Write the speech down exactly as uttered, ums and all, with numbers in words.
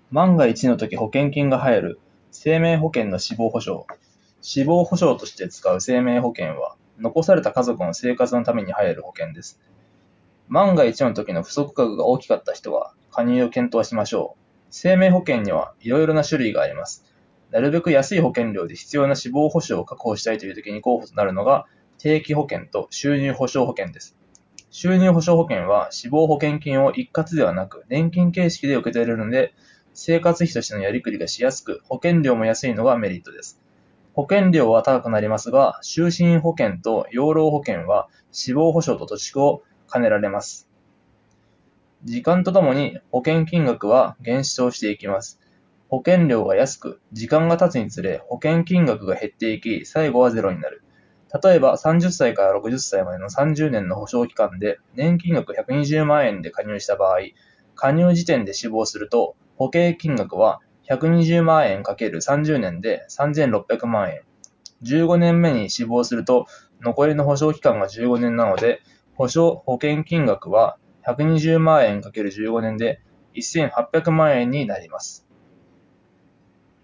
万が一の時保険金が入る。生命保険の死亡保障。死亡保障として使う生命保険は、残された家族の生活のために入る保険です。万が一の時の不足額が大きかった人は、加入を検討しましょう。生命保険にはいろいろな種類があります。なるべく安い保険料で必要な死亡保障を確保したいという時に候補となるのが、定期保険と収入保障保険です。収入保障保険は死亡保険金を一括ではなく年金形式で受け取れるので、生活費としてのやりくりがしやすく、保険料も安いのがメリットです。保険料は高くなりますが、就寝保険と養老保険は死亡保障と貯蓄を兼ねられます。時間とともに保険金額は減少していきます。保険料が安く、時間が経つにつれ保険金額が減っていき、最後はゼロになる。例えばさんじゅっさいからろくじゅっさいまでのさんじゅうねんの保証期間で年金額ひゃくにじゅうまん円で加入した場合、加入時点で死亡すると保険金額はひゃくにじゅうまん円 ×さんじゅう 年でさんぜんろっぴゃくまん円。じゅうごねんめに死亡すると残りの保証期間がじゅうごねんなので、保証保険金額はひゃくにじゅうまん円 ×じゅうご 年でせんはっぴゃくまん円になります。